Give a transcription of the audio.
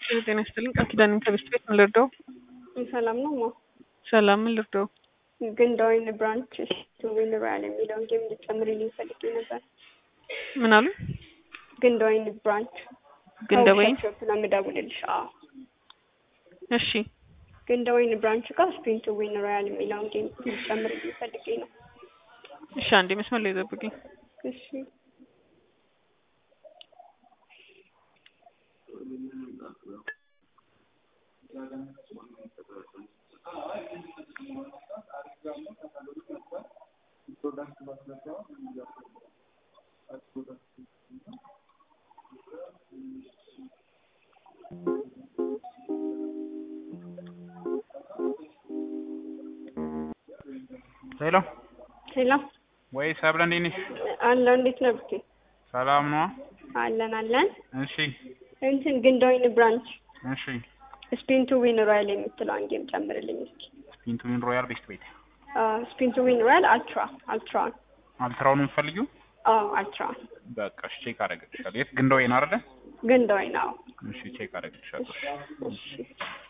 ጤና ይስጥልኝ ቃል ኪዳን ከብስት ቤት ምን ልርዳው? ሰላም ነው ማ ሰላም ምን ልርዳው? ግንዳዊን ብራንች ቱዊን ራል የሚለውን ጌም እንድትጨምሪልኝ ፈልጌ ነበር። ምን አሉ? ግንዳዊን ብራንች ግንዳዊን ነው የምደውልልሽ። አዎ እሺ። ግንዳዊን ብራንች ጋር ስፒን ቱ ዊን ራል የሚለውን ጌም እንድትጨምሪልኝ ፈልጌ ነው። እሺ አንዴ መስመር ላይ ጠብቂኝ። እሺ ሄሎ ሄሎ ወይ ሰብለ እንዴት ነሽ? አለ እንዴት ነው ብቴ? ሰላም ነው? አለን። እሺ እንትን ግንዳዊን ብራንች እሺ ስፒን ቱ ዊን ራል የምትለውን ጌም ጨምርልኝ እስኪ። ስፒን ቱ ዊን ሮያል ቤስት ቤት ስፒን ቱ ዊን ራል አልትራውን ነው የምትፈልጊው? አልትራውን በቃ እሺ ቼክ አደርግልሻለሁ። የት ግንዳዊን አይደለ? ግንዳዊን አዎ። እሺ ቼክ አደርግልሻለሁ። እሺ